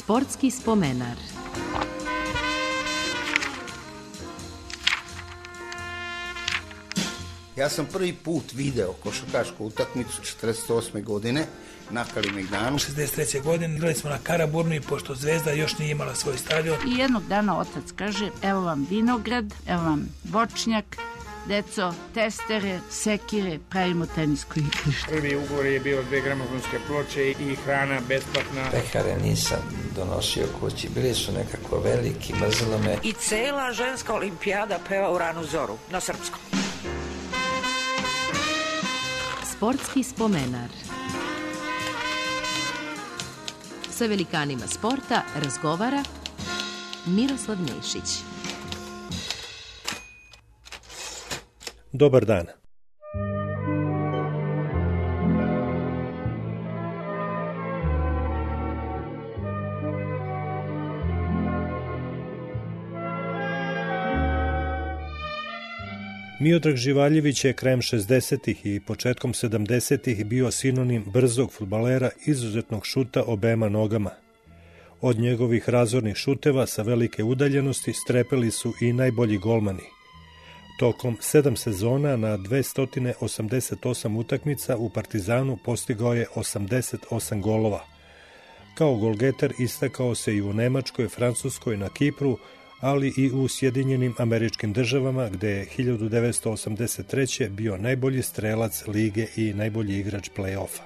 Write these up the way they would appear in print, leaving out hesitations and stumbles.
Sportski spomenar. Ja sam prvi put video košarkašku utakmicu 48. godine na Kalemegdanu. 63. godine igrali smo na Karaburmi, i pošto Zvezda još nije imala svoj stadion. I jednog dana otac kaže, evo vam vinograd, evo vam voćnjak, deco, testere, sekire, pravimo tenisko igrište. Prvi ugovor je bio 2 gramofonske ploče i hrana besplatna. Pehare nisam donosio kući, bili su nekako veliki, mrzelo me. I cela ženska olimpijada peva u ranu zoru, na srpskom. Sportski spomenar. Sa velikanima sporta razgovara Miroslav Nešić. Dobar dan. Miodrag Živaljević je krajem 60-ih i početkom 70-ih bio sinonim brzog fudbalera izuzetnog šuta obema nogama. Od njegovih razornih šuteva sa velike udaljenosti strepeli su i najbolji golmani. Tokom 7 sezona na 288 utakmica u Partizanu postigao je 88 golova. Kao golgeter istakao se i u Nemačkoj, Francuskoj, na Kipru, ali i u Sjedinjenim Američkim Državama, gde je 1983. bio najbolji strelac lige i najbolji igrač play-offa.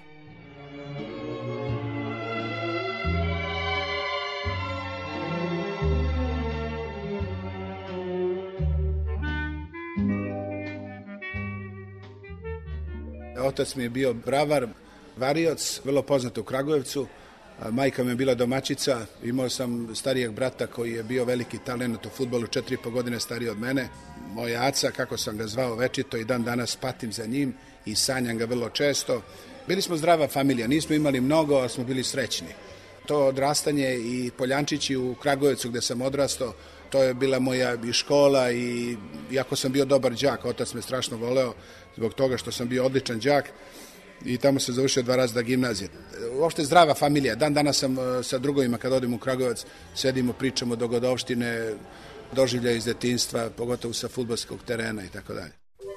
Otac mi je bio bravar, varioc, vrlo poznat u Kragujevcu. Majka mi je bila domaćica, imao sam starijeg brata koji je bio veliki talent u fudbalu, 4,5 godine stariji od mene. Moj aca, kako sam ga zvao večito, i dan danas patim za njim i sanjam ga vrlo često. Bili smo zdrava familija, nismo imali mnogo, ali smo bili srećni. To odrastanje i Poljančići u Kragujevcu gde sam odrastao, to je bila moja i škola, i iako sam bio dobar đak, otac me strašno voleo zbog toga što sam bio odličan đak, i tamo se završio 2 razreda gimnazije. Uopšte zdrava familija. Dan danas sam sa drugovima, kad odim u Kragujevac, sedimo, pričamo dogodovštine, doživljaje iz detinjstva, pogotovo sa fudbalskog terena i tako dalje.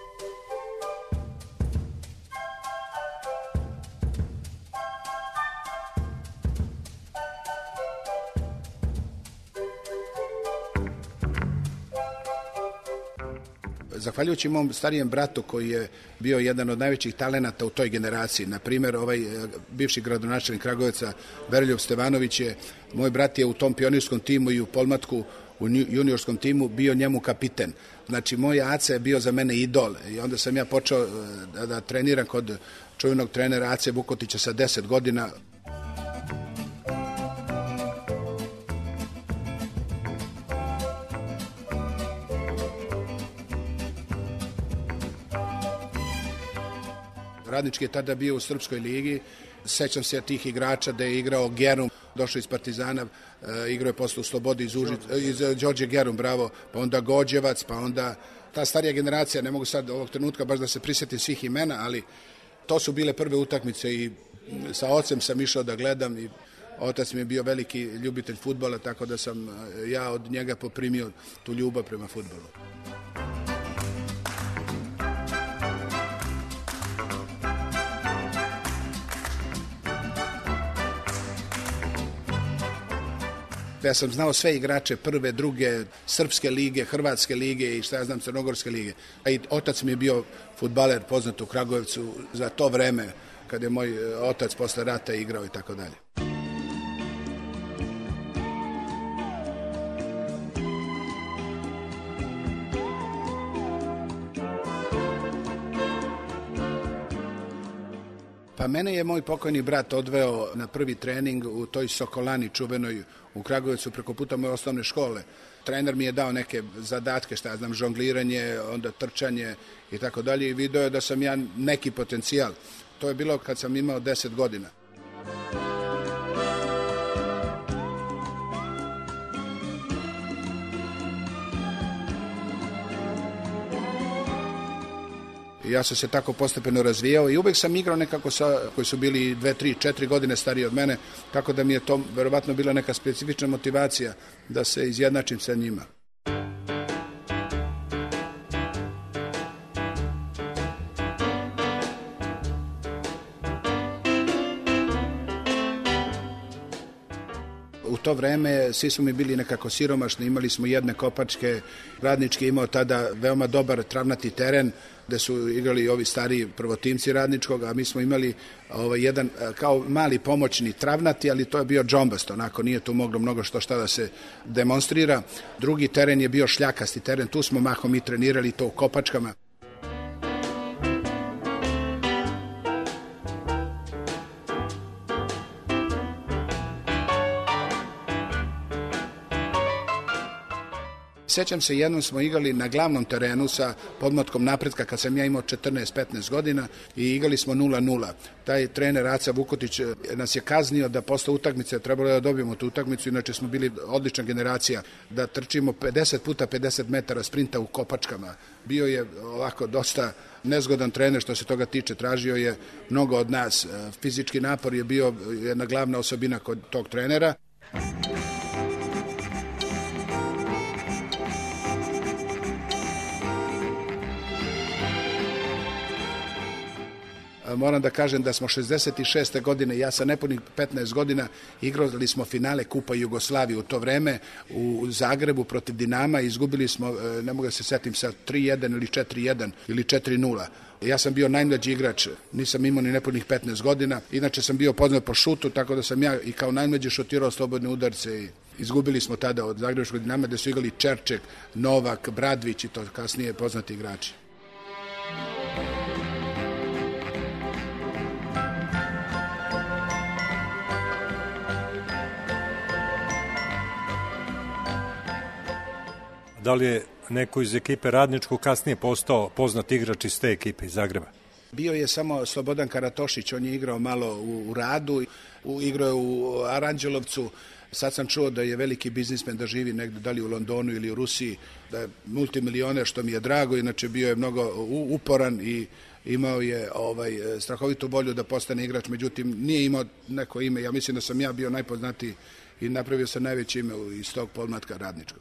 Zahvaljujući mom starijem bratu koji je bio jedan od najvećih talenata u toj generaciji, na primjer bivši gradonačelnik Kragujevca Veroljub Stevanović moj brat je u tom pionirskom timu i u Polmatku u juniorskom timu bio njemu kapiten. Znači moj Aca je bio za mene idol i onda sam ja počeo da treniram kod čuvenog trenera Ace Vukotića sa 10 godina. Radnički je tada bio u Srpskoj ligi, sećam se tih igrača da je igrao Gerum, došao iz Partizana, igrao je posle u Slobodi iz Đorđe Gerum, bravo, pa onda Gođevac, pa onda ta starija generacija, ne mogu sad ovog trenutka baš da se prisjetim svih imena, ali to su bile prve utakmice i sa ocem sam išao da gledam i otac mi je bio veliki ljubitelj fudbala, tako da sam ja od njega poprimio tu ljubav prema fudbalu. Ja sam znao sve igrače prve, druge, srpske lige, hrvatske lige i šta ja znam, crnogorske lige. I otac mi je bio fudbaler poznat u Kragujevcu za to vreme kad je moj otac posle rata igrao i tako dalje. Pa mene je moj pokojni brat odveo na prvi trening u toj Sokolani čuvenoj u Kragujevcu preko puta moje osnovne škole. Trener mi je dao neke zadatke, šta ja znam, žongliranje, onda trčanje i tako dalje i video je da sam ja neki potencijal. To je bilo kad sam imao 10 godina. Ja sam se tako postepeno razvijao i uvek sam igrao nekako sa koji su bili 2, 3, 4 godine stariji od mene, tako da mi je to verovatno bila neka specifična motivacija da se izjednačim sa njima. U to vreme svi smo mi bili nekako siromašni, imali smo jedne kopačke, Radnički imao tada veoma dobar travnati teren gde su igrali ovi stariji prvotimci Radničkog, a mi smo imali jedan kao mali pomoćni travnati, ali to je bio džombast, onako nije tu moglo mnogo šta da se demonstrira. Drugi teren je bio šljakasti teren, tu smo mahom i trenirali to u kopačkama. Sjećam se, jednom smo igrali na glavnom terenu sa podmlatkom Napretka kad sam ja imao 14-15 godina i igrali smo 0-0. Taj trener Aca Vukotić nas je kaznio da posle utakmice trebalo da dobijemo tu utakmicu, inače smo bili odlična generacija, da trčimo 50 puta 50 metara sprinta u kopačkama. Bio je ovako dosta nezgodan trener što se toga tiče, tražio je mnogo od nas. Fizički napor je bio jedna glavna osobina kod tog trenera. Moram da kažem da smo 66. godine, ja sa nepunih 15 godina, igrali smo finale Kupa Jugoslavije u to vreme u Zagrebu protiv Dinama, izgubili smo, ne mogu da se setim, sa 3-1 ili 4-1 ili 4-0. Ja sam bio najmlađi igrač, nisam imao ni nepunih 15 godina, inače sam bio poznat po šutu, tako da sam ja i kao najmlađi šutirao slobodne udarce i izgubili smo tada od Zagrebačkog Dinama gde su igrali Čerček, Novak, Bradvić i to kasnije poznati igrači. Da li je neko iz ekipe Radničkog kasnije postao poznat igrač iz te ekipe iz Zagreba? Bio je samo Slobodan Karatošić, on je igrao malo u Radu, igrao je u Aranđelovcu. Sad sam čuo da je veliki biznismen, da živi negde, da li u Londonu ili u Rusiji, da je multimilioner, što mi je drago, inače bio je mnogo uporan i imao je strahovitu volju da postane igrač, međutim nije imao neko ime. Ja mislim da sam ja bio najpoznatiji i napravio sam najveće ime iz tog podmlatka Radničkog.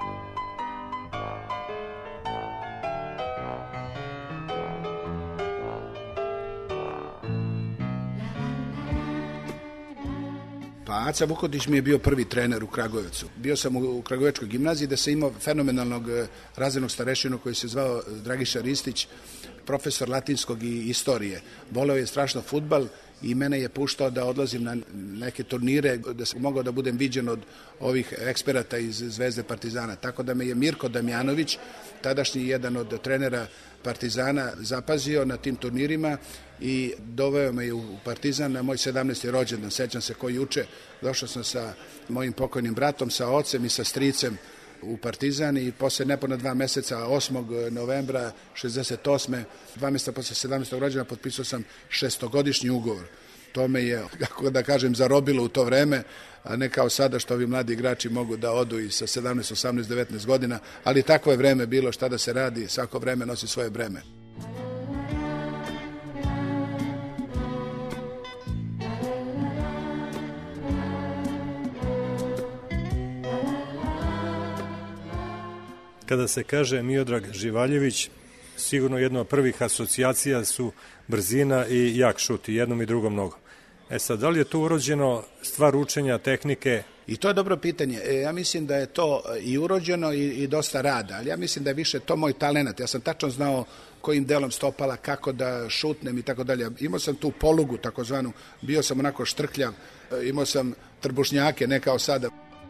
Pa Aca Vukotić mi je bio prvi trener u Kragujevcu. Bio sam u Kragujevčkoj gimnaziji da sam imao fenomenalnog razrednog starešinu koji se zvao Dragiša Ristić, profesor latinskog i istorije. Voleo je strašno fudbal i mene je puštao da odlazim na neke turnire, da sam mogao da budem viđen od ovih eksperata iz Zvezde Partizana. Tako da me je Mirko Damjanović, tadašnji jedan od trenera Partizana, zapazio na tim turnirima i doveo me u Partizan na moj 17. rođendan. Sećam se ko juče, došao sam sa mojim pokojnim bratom, sa ocem i sa stricem u Partizan i posle nepuna 2 meseca, 8. novembra 68. 2 meseca posle 17. rođena potpisao sam 6-godišnji ugovor. To me je, kako da kažem, zarobilo u to vreme, a ne kao sada što ovi mladi igrači mogu da odu i sa 17, 18, 19 godina, ali takvo je vreme bilo, šta da se radi, svako vreme nosi svoje breme. Kada se kaže Miodrag Živaljević, sigurno jedna od prvih asocijacija su brzina i jak šut, i jednom i drugom nogom. Sad, da li je to urođeno stvar učenja, tehnike? I to je dobro pitanje. Ja mislim da je to i urođeno i dosta rada, ali ja mislim da je više to moj talent. Ja sam tačno znao kojim delom stopala, kako da šutnem i tako dalje. Imao sam tu polugu, takozvanu, bio sam onako štrkljav, imao sam trbušnjake, ne kao sada.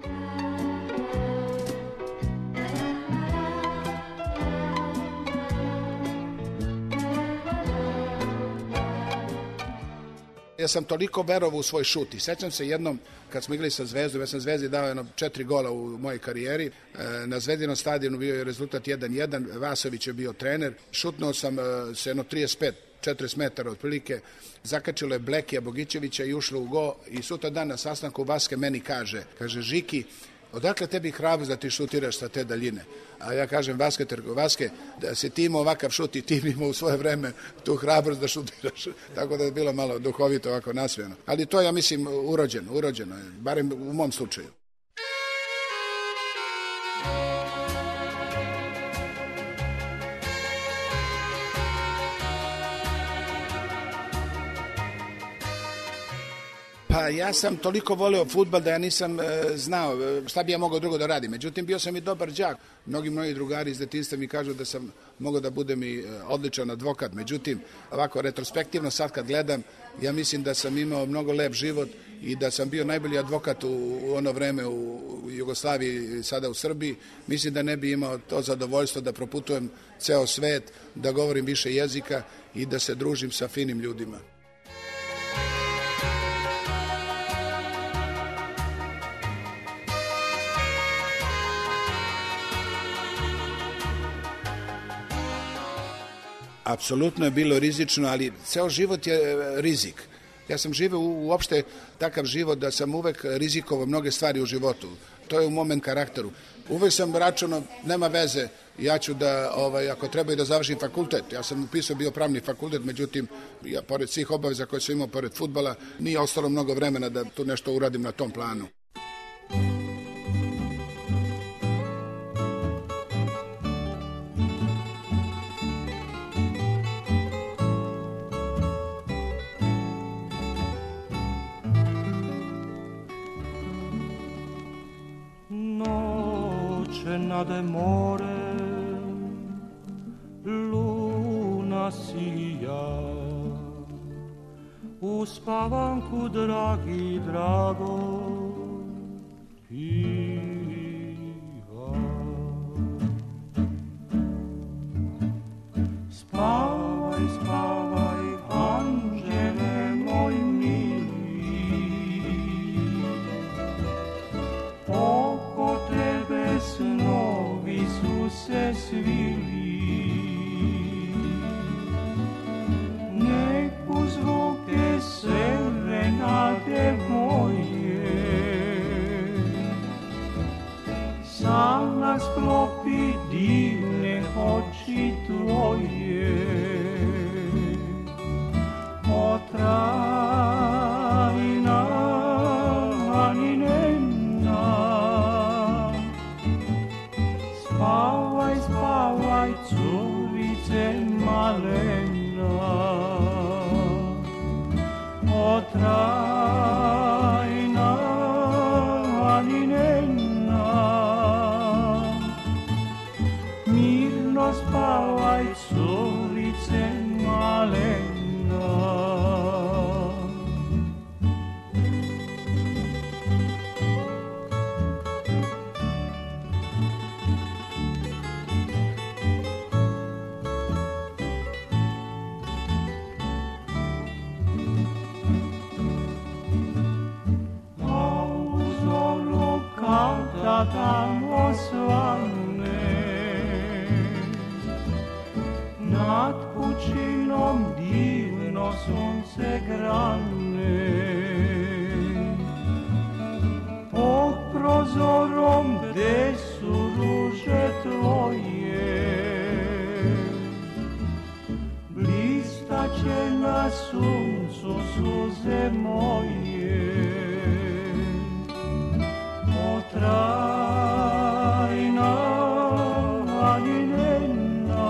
Ja sam toliko verovao u svoj šut i sećam se jednom kad smo igrali sa Zvezdom, ja sam Zvezdi dao 4 gola u mojoj karijeri, na Zvezdinom stadionu bio je rezultat 1-1, Vasović je bio trener, šutnuo sam se 40 metara otprilike, zakačilo je Blekija Bogićevića i ušlo u go i sutra dan na sastanku Vaske meni kaže Žiki, odakle tebi hrabrost da ti šutiraš sa te daljine? A ja kažem, Vaske, da si ti imao ovakav šut i ti imao u svoje vreme tu hrabrost da šutiraš. Tako da je bilo malo duhovito, ovako nasmijano. Ali to, ja mislim, urođeno je, barem u mom slučaju. Pa ja sam toliko voleo fudbal da ja nisam znao šta bi ja mogao drugo da radim. Međutim, bio sam i dobar đak. Mnogi moji drugari iz detinjstva mi kažu da sam mogao da budem i odličan advokat. Međutim, ovako retrospektivno sad kad gledam, ja mislim da sam imao mnogo lep život i da sam bio najbolji advokat u ono vreme u Jugoslaviji i sada u Srbiji. Mislim da ne bi imao to zadovoljstvo da proputujem ceo svet, da govorim više jezika i da se družim sa finim ljudima. Apsolutno je bilo rizično, ali ceo život je rizik. Ja sam živeo uopšte takav život da sam uvek rizikovao mnoge stvari u životu. To je u mom karakteru. Uvek sam računao, nema veze, ja ću da, ako treba i da završim fakultet. Ja sam upisao bio pravni fakultet, međutim, ja pored svih obaveza koje sam imao pored fudbala, nije ostalo mnogo vremena da tu nešto uradim na tom planu. Nade morem luna sija, u spavanku dragi drago piva. Spavaj, spavaj, anđele moj mili, oko tebe snovi su se svili, nek uzvuke serenade moje, sam nas sklopi divne oči tvoje, otrajna aninena. Spavaj, spavaj, curice malena, otrajna aninena. Mirno spavaj, curice malena. Tamo svane, nad pučinom divno sunce grane, pod prozorom gde su ruže tvoje, blistaće na suncu suze moje, otrajna aninena.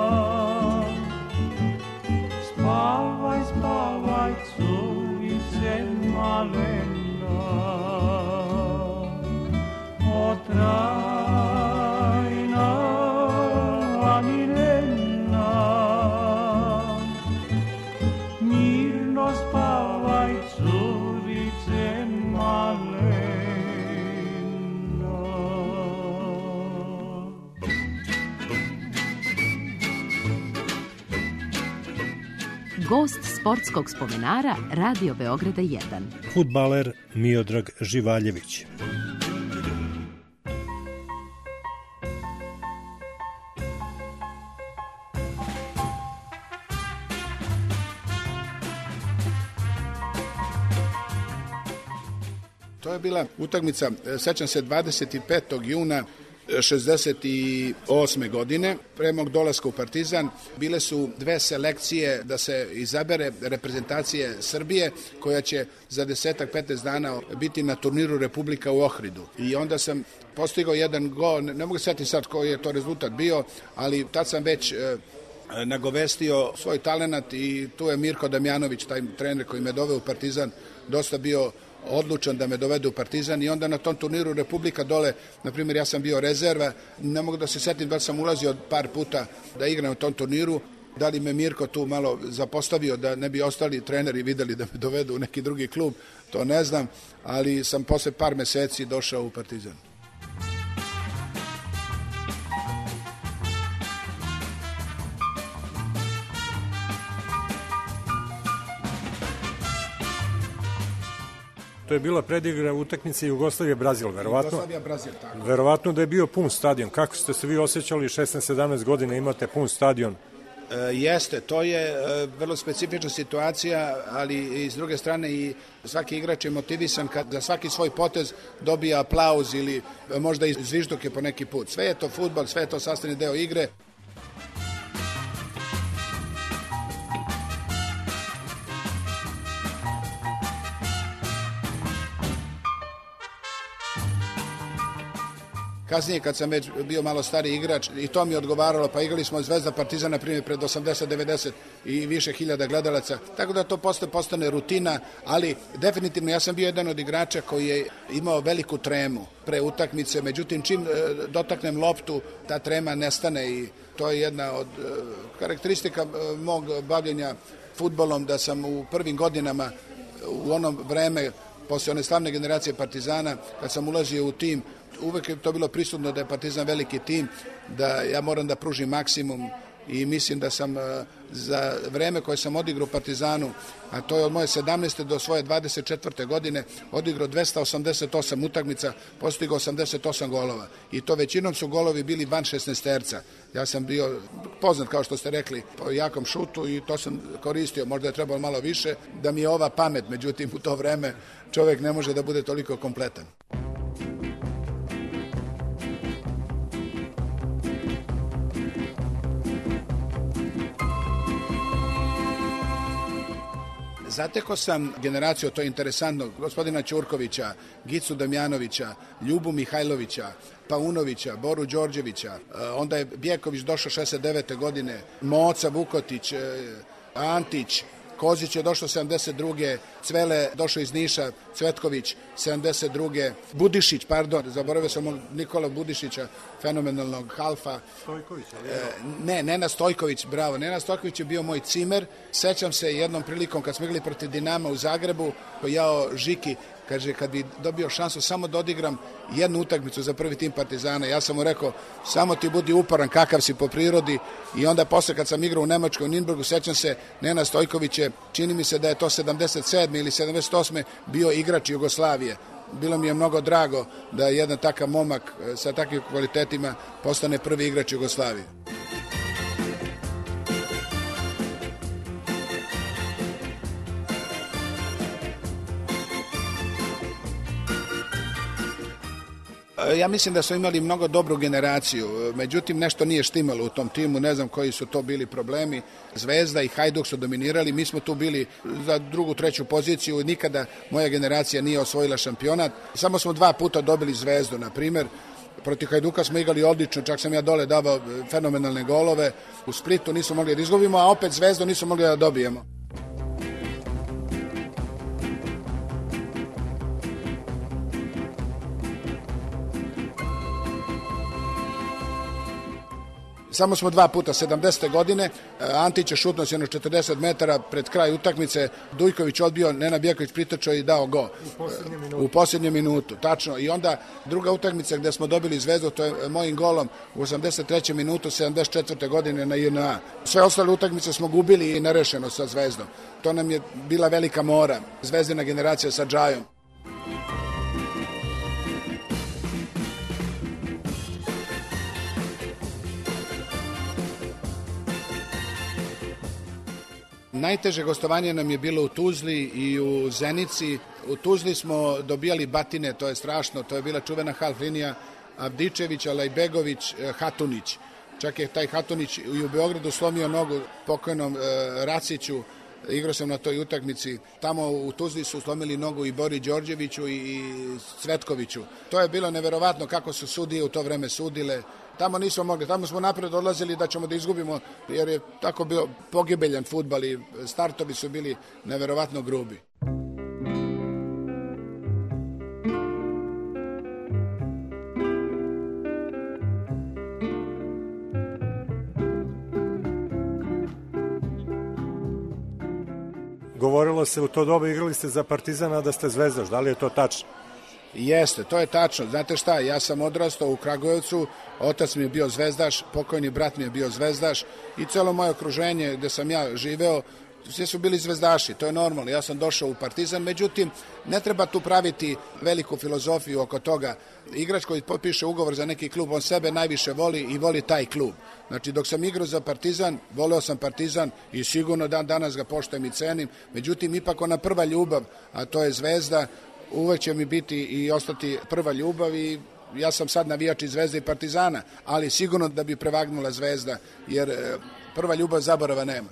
Spavaj, spavaj, curice malena, otrajna aninena. Mirno spavaj, curice malena. Gost sportskog spomenara Radio Beograda 1. Fudbaler Miodrag Živaljević. To je bila utakmica, sećam se, 25. juna 68. godine, pre mog dolaska u Partizan, bile su dve selekcije da se izabere reprezentacije Srbije koja će za 10-15 dana biti na turniru Republika u Ohridu. I onda sam postigao jedan gol, ne mogu setiti sad koji je to rezultat bio, ali tad sam već nagovestio svoj talenat i tu je Mirko Damjanović, taj trener koji me doveo u Partizan, dosta bio odlučan da me dovede u Partizan i onda na tom turniru Republika dole, na primjer ja sam bio rezerva, ne mogu da se setim da sam ulazio par puta da igram u tom turniru, da li me Mirko tu malo zapostavio da ne bi ostali treneri videli da me dovedu u neki drugi klub, to ne znam, ali sam posle par meseci došao u Partizan. To je bila predigra utakmice Jugoslavije-Brazil, verovatno. Jugoslavija-Brazil, tako. Verovatno da je bio pun stadion. Kako ste se vi osjećali 16-17 godina, imate pun stadion? Jeste, to je vrlo specifična situacija, ali i s druge strane i svaki igrač je motivisan kad za svaki svoj potez dobija aplauz ili možda i zvižduke po neki put. Sve je to fudbal, sve je to sastavni deo igre. Kasnije, kad sam već bio malo stariji igrač, i to mi je odgovaralo, pa igrali smo Zvezda Partizan, na primjer, pred 80-90 i više hiljada gledalaca, tako da to postane rutina, ali definitivno ja sam bio jedan od igrača koji je imao veliku tremu pre utakmice, međutim, čim dotaknem loptu, ta trema nestane i to je jedna od karakteristika mog bavljenja fudbalom, da sam u prvim godinama, u ono vreme, posle one slavne generacije Partizana, kad sam ulazio u tim, uvek je to bilo prisutno da je Partizan veliki tim, da ja moram da pružim maksimum i mislim da sam za vreme koje sam odigrao u Partizanu, a to je od moje 17. do svoje 24. godine, odigrao 288 utakmica, postigao 88 golova. I to većinom su golovi bili van 16-terca. Ja sam bio poznat, kao što ste rekli, po jakom šutu i to sam koristio, možda je trebalo malo više, da mi je ova pamet, međutim u to vreme čovjek ne može da bude toliko kompletan. Zatekao sam generaciju, to je interesantno, gospodina Ćurkovića, Gicu Damjanovića, Ljubu Mihajlovića, Paunovića, Boru Đorđevića, onda je Bjeković došao 69. godine, Moca Vukotić, Antić, Kozić je došao 72. Cvele došao iz Niša, Cvetković 72. Budišić, zaboravio sam Nikola Budišića, fenomenalnog halfa. Stojković, Ne, Nenad Stojković, bravo. Nenad Stojković je bio moj cimer. Sećam se jednom prilikom kad smo igrali protiv Dinama u Zagrebu, jao Žiki, kaže, kad bi dobio šansu samo da odigram jednu utakmicu za prvi tim Partizana, ja sam mu rekao, samo ti budi uporan kakav si po prirodi. I onda posle kad sam igrao u Nemačkoj, u Ninburgu, sećam se, Nenad Stojković je, čini mi se da je to 77. ili 78. bio igrač Jugoslavije. Bilo mi je mnogo drago da jedan takav momak sa takvim kvalitetima postane prvi igrač Jugoslavije. Ja mislim da smo imali mnogo dobru generaciju, međutim nešto nije štimalo u tom timu, ne znam koji su to bili problemi. Zvezda i Hajduk su dominirali, mi smo tu bili za drugu, treću poziciju, nikada moja generacija nije osvojila šampionat. Samo smo 2 puta dobili Zvezdu, na primjer. Protiv Hajduka smo igrali odlično, čak sam ja dole davao fenomenalne golove. U Splitu nismo mogli da izgubimo, a opet Zvezdu nismo mogli da dobijemo. Samo smo 2 puta, 70. godine, Antić je šutnuo se 40 metara pred kraj utakmice, Dujković odbio, Nenad Bjeković pritočao i dao go. U posljednjem minutu, tačno. I onda druga utakmica gde smo dobili Zvezdu, to je mojim golom u 83. minutu 74. godine na JNA. Sve ostale utakmice smo gubili i nerešeno sa Zvezdom. To nam je bila velika mora, Zvezdina generacija sa Džajom. Najteže gostovanje nam je bilo u Tuzli i u Zenici. U Tuzli smo dobijali batine, to je strašno, to je bila čuvena half linija Avdičević, Alajbegović, Hatunić. Čak je taj Hatunić i u Beogradu slomio nogu pokojnom Raciću, igrao sam na toj utakmici. Tamo u Tuzli su slomili nogu i Bori Đorđeviću i Cvetkoviću. To je bilo neverovatno kako su sudije u to vreme sudile. Tamo nismo mogli, tamo smo napred odlazili da ćemo da izgubimo, jer je tako bio pogibeljan fudbal i startovi su bili neverovatno grubi. Govorilo se u to doba, igrali ste za Partizana da ste zvezdaš, da li je to tačno? Jeste, to je tačno. Znate šta, ja sam odrastao u Kragujevcu, otac mi je bio zvezdaš, pokojni brat mi je bio zvezdaš i celo moje okruženje gde sam ja živeo, svi su bili zvezdaši, to je normalno. Ja sam došao u Partizan, međutim, ne treba tu praviti veliku filozofiju oko toga. Igrač koji potpiše ugovor za neki klub, on sebe najviše voli i voli taj klub. Znači, dok sam igrao za Partizan, voleo sam Partizan i sigurno dan danas ga poštujem i cenim. Međutim, ipak ona prva ljubav, a to je Zvezda, uvek će mi biti i ostati prva ljubav i ja sam sad navijač i Zvezde i Partizana, ali sigurno da bi prevagnula Zvezda, jer prva ljubav zaborava nema.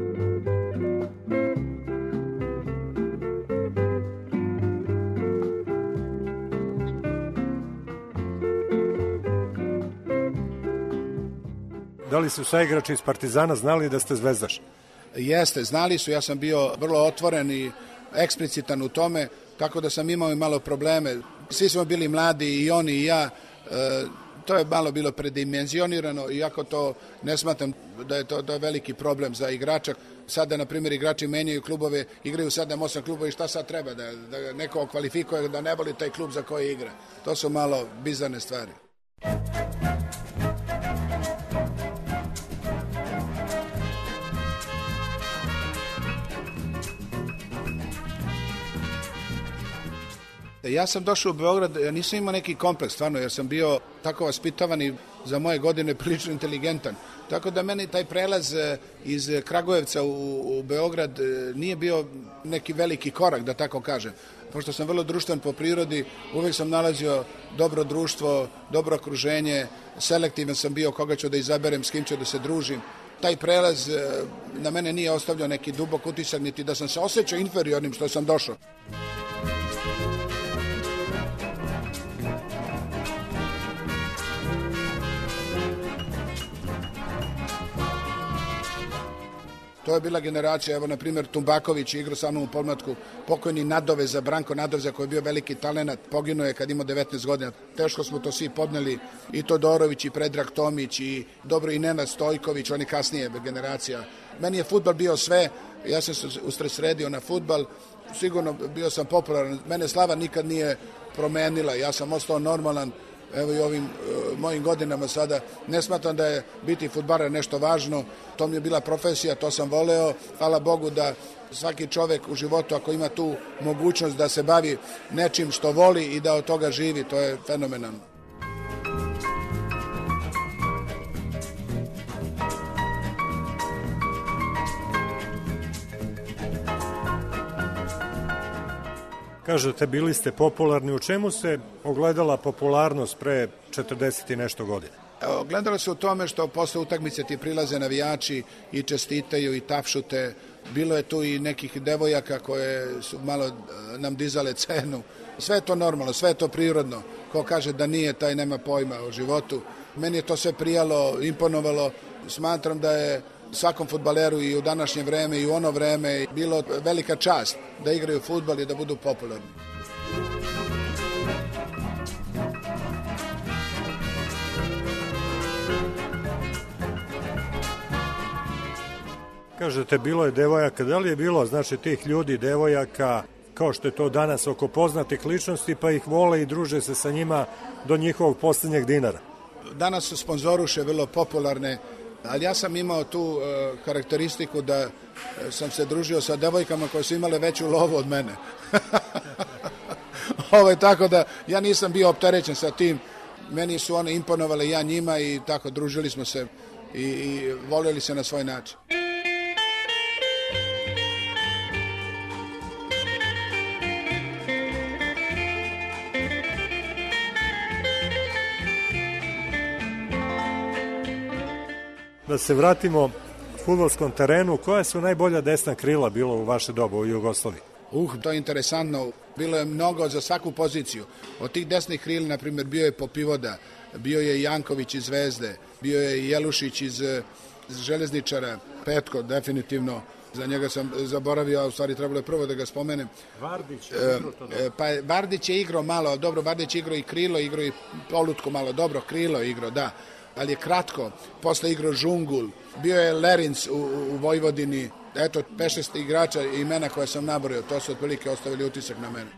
Da li su saigrači iz Partizana znali da ste zvezdaš? Jeste, znali su, ja sam bio vrlo otvoren i eksplicitan u tome, tako da sam imao i malo probleme. Svi smo bili mladi, i oni i ja, to je malo bilo predimenzionirano, iako to ne smatram da je to veliki problem za igrača. Sada, na primjer, igrači menjaju klubove, igraju 7-8 klubova i šta sad treba? Da neko kvalifikuje da ne voli taj klub za koji igra. To su malo bizarne stvari. Ja sam došao u Beograd, ja nisam imao neki kompleks, stvarno, jer sam bio tako vaspitavan i za moje godine prilično inteligentan. Tako da meni taj prelaz iz Kragujevca u Beograd nije bio neki veliki korak, da tako kažem. Pošto sam vrlo društven po prirodi, uvek sam nalazio dobro društvo, dobro okruženje, selektivan sam bio koga ću da izaberem, s kim ću da se družim. Taj prelaz na mene nije ostavljao neki dubok utisak, niti da sam se osjećao inferiornim što sam došao. To je bila generacija, evo, na primjer, Tumbaković igrao sa mnom u podmlatku, pokojni Nadoveza, Branko Nadoveza, koji je bio veliki talenat, poginuo je kad imao 19 godina. Teško smo to svi podneli, i Todorović, i Predrag Tomić, i dobro i Nenad Stojković, oni kasnije generacija. Meni je fudbal bio sve, ja sam se usredsredio na fudbal, sigurno bio sam popularan, mene slava nikad nije promenila, ja sam ostao normalan. Evo i ovim mojim godinama sada ne smatram da je biti fudbaler nešto važno, to mi je bila profesija, to sam voleo, hvala Bogu da svaki čovek u životu ako ima tu mogućnost da se bavi nečim što voli i da od toga živi, to je fenomenalno. Kažete, bili ste popularni. U čemu se ogledala popularnost pre 40 i nešto godina? Ogledalo se u tome što posle utakmice ti prilaze navijači i čestitaju i tapšute. Bilo je tu i nekih devojaka koje su malo nam dizale cenu. Sve je to normalno, sve je to prirodno. Ko kaže da nije, taj nema pojma o životu. Meni je to sve prijalo, imponovalo. Smatram da je svakom fudbaleru i u današnje vreme i u ono vreme bilo velika čast da igraju fudbal i da budu popularni. Kažete, bilo je devojaka. Da li je bilo, znači, tih ljudi, devojaka, kao što je to danas, oko poznatih ličnosti, pa ih vole i druže se sa njima do njihovog poslednjeg dinara? Danas su sponzoruše vrlo popularne, ali ja sam imao tu karakteristiku da sam se družio sa devojkama koje su imale veću lovu od mene. Tako da ja nisam bio opterećen sa tim. Meni su one imponovale, ja njima, i tako družili smo se i voljeli se na svoj način. Da se vratimo fudbalskom terenu, koja su najbolja desna krila bilo u vaše doba u Jugoslaviji? To je interesantno. Bilo je mnogo za svaku poziciju. Od tih desnih krila, na primjer, bio je Popivoda, bio je Janković iz Zvezde, bio je Jelušić iz Železničara, Petko, definitivno. Za njega sam zaboravio, a u stvari trebalo je prvo da ga spomenem. Vardić Vardić je igrao malo, dobro, Vardić je igrao i krilo, igrao i polutku malo, dobro, krilo je igrao, da. Ali je kratko, posle igrao Žungul, bio je Lerinc u Vojvodini, eto, 5-6 igrača i imena koje sam nabrojao, to su otprilike ostavili utisak na mene.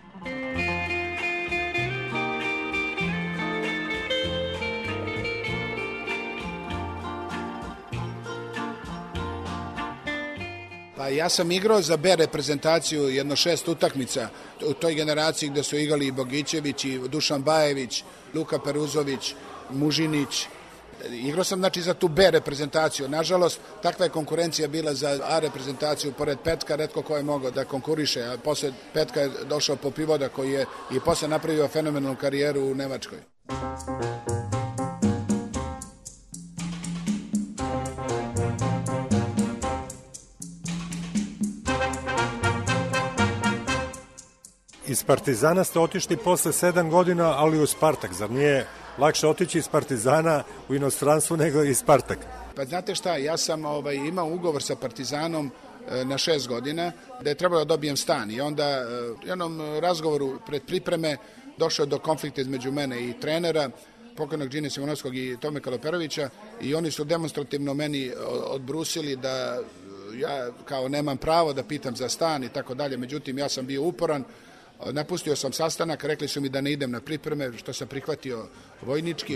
Pa ja sam igrao za B reprezentaciju jedno 6 utakmica u toj generaciji gde su igrali i Bogićević, i Dušan Bajević, Luka Peruzović, Mužinić. Igrao sam znači za tu B reprezentaciju. Nažalost, takva je konkurencija bila za A reprezentaciju. Pored Petka, retko ko je mogao da konkuriše, a posle Petka je došao Popivoda koji je i posle napravio fenomenalnu karijeru u Nemačkoj. Iz Partizana ste otišli posle 7 godina, ali u Spartak. Zar nije lakše otići iz Partizana u inostranstvu nego iz Spartaka? Pa znate šta, ja sam imao ugovor sa Partizanom na 6 godina, da je trebalo da dobijem stan. I onda u jednom razgovoru pred pripreme došao do konflikta između mene i trenera, pokojnog Džine Simonovskog i Tome Kaloperovića, i oni su demonstrativno meni odbrusili da ja kao nemam pravo da pitam za stan i tako dalje. Međutim, ja sam bio uporan. Napustio sam sastanak, rekli su mi da ne idem na pripreme, što sam prihvatio vojnički.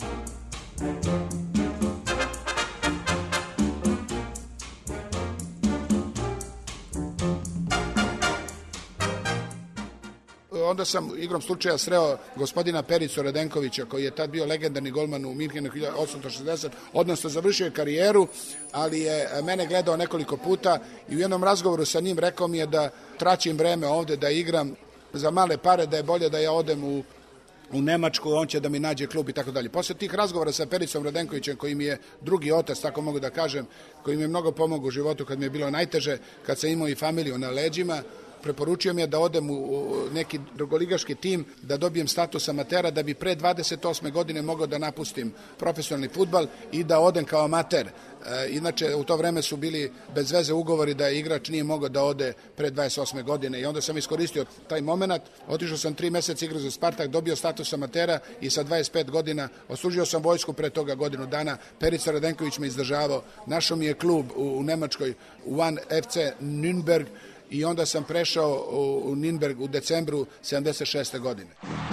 Onda sam igrom slučaja sreo gospodina Pericu Radenkovića, koji je tad bio legendarni golman u Minhenu 1860, odnosno završio je karijeru, ali je mene gledao nekoliko puta i u jednom razgovoru sa njim rekao mi je da traćim vreme ovde, da igram za male pare, da je bolje da ja odem u Nemačku, on će da mi nađe klub i tako dalje. Posle tih razgovora sa Pericom Radenkovićem, koji mi je drugi otac, tako mogu da kažem, koji mi je mnogo pomogao u životu kad mi je bilo najteže, kad sam imao i familiju na leđima, preporučio mi je da odem u neki drugoligaški tim, da dobijem status amatera, da bi pre 28. godine mogao da napustim profesionalni fudbal i da odem kao amater. Inače, u to vreme su bili bez veze ugovori da igrač nije mogao da ode pre 28. godine i onda sam iskoristio taj moment. Otišao sam 3 meseca, igrao za Spartak, dobio status amatera i sa 25 godina odslužio sam vojsku pre toga godinu dana. Perica Radenković me izdržavao. Našao mi je klub u Nemačkoj, One FC Nürnberg, i onda sam prešao u Nürnberg u decembru 76. godine.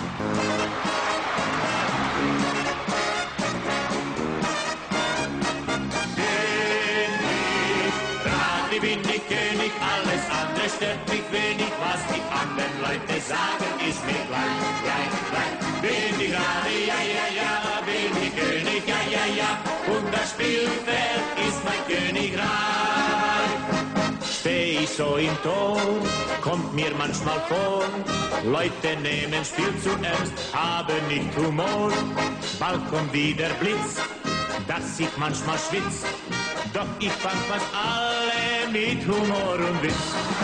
Bin ich König, alles andere stört mich wenig, was die anderen Leute sagen, ist mir gleich. Bin ich gerade, ja, bin ich König, ja, und das Spielfeld ist mein Königreich. Steh ich so im Tor, kommt mir manchmal vor, Leute nehmen Spiel zu ernst, haben nicht Humor, bald kommt wieder Blitz, dass ich manchmal schwitz, doch ich fand fast alle mit Humor und Witz.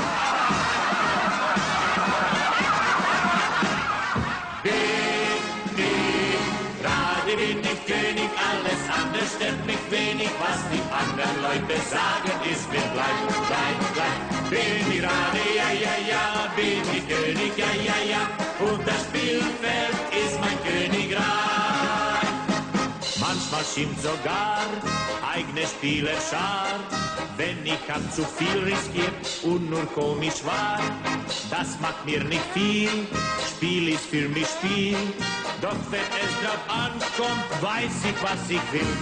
Bin ich König, alles andere stört mich wenig, was die anderen Leute sagen, ist mir gleich. Bin ich Rade, ja, bin ich König, ja, und das Spielfeld ist mein Königreich. Manchmal schimpft sogar eigene Spielerschar, wenn ich hab zu viel riskiert und nur komisch war. Das macht mir nicht viel, Spiel ist für mich Spiel, doch wenn es drauf ankommt, weiß ich, was ich will.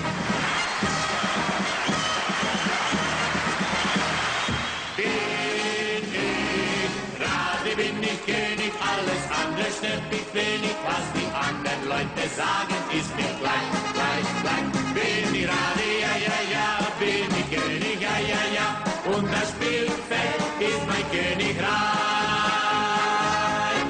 Bin ich König, alles andere stört mich wenig, was die anderen Leute sagen, ist mir gleich. Bin ich Rade, ja, bin ich König, ja, und das Spielfeld ist mein Königreich.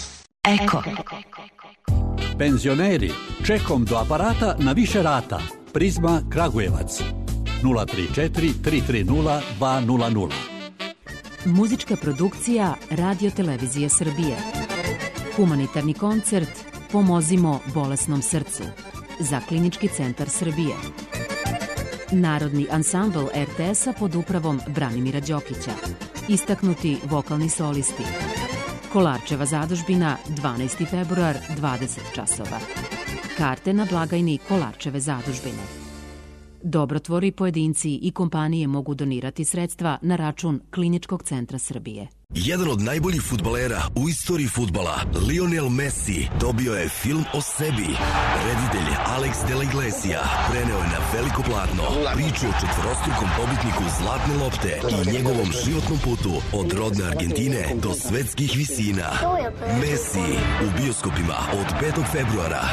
Eko. Penzioneri, čekom do aparata na više rata. Prizma Kragujevac 034 330 200. Muzička produkcija Radio Televizije Srbije. Humanitarni koncert Pomozimo bolesnom srcu za Klinički centar Srbije. Narodni ansambl RTS-a pod upravom Branimira Đokića. Istaknuti vokalni solisti. Kolarčeva zadužbina, 12. februar, 20 časova. Karte na blagajni Kolarčeve zadužbine. Dobrotvori, pojedinci i kompanije mogu donirati sredstva na račun Kliničkog centra Srbije. Jedan od najboljih fudbalera u istoriji fudbala, Lionel Messi, dobio je film o sebi. Reditelj Alex de la Iglesia preneo je na veliko platno priču o četvorostrukom pobitniku Zlatne lopte i njegovom životnom putu od rodne Argentine do svetskih visina. Messi u bioskopima od 5. februara.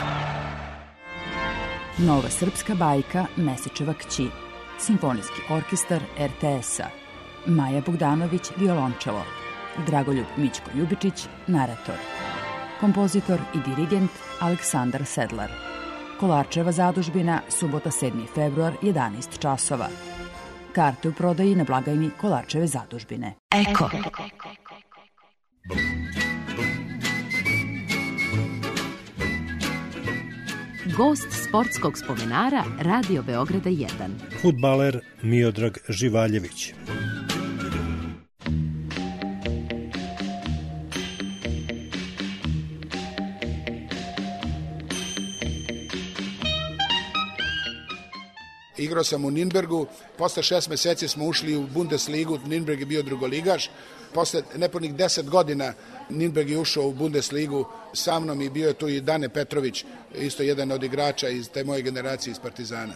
Nova srpska bajka Mesičeva kći. Simfonijski orkestar RTS-a. Maja Bogdanović, violončelo. Dragoljub Mićko Ljubičić, narator. Kompozitor i dirigent Aleksandar Sedlar. Kolarčeva zadužbina, subota 7. februar, 11 časova. Karte u prodaji na blagajni Kolarčeve zadužbine. Eko. Gost sportskog spomenara Radio Beograda 1. Fudbaler Miodrag Živaljević. Igrao sam u Nürnbergu, posle 6 meseci smo ušli u Bundesligu, Nürnberg je bio drugoligaš, posle nepunih 10 godina Nürnberg je ušao u Bundesligu sa mnom i bio je tu i Dane Petrović, isto jedan od igrača iz te moje generacije iz Partizana.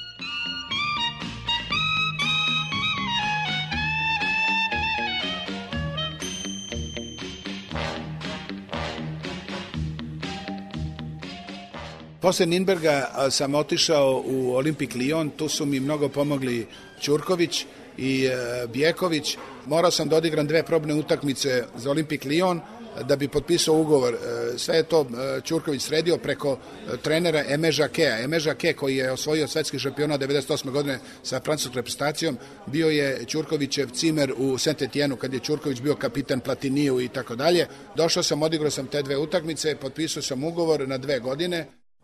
Posle Nürnberga sam otišao u Olimpik Lyon, tu su mi mnogo pomogli Ćurković i Bjeković. Morao sam da odigram 2 probne utakmice za Olimpik Lyon da bi potpisao ugovor. Sve je to Ćurković sredio preko trenera Aimé Jacqueta. Aimé Jacquet, koji je osvojio svetski šampionat 98. godine sa francuskom reprezentacijom, bio je Ćurkovićev cimer u Saint-Etienne-u kad je Ćurković bio kapitan Platiniju i tako dalje. Došao sam, odigrao sam te 2 utakmice, potpisao sam ugovor na 2 godine.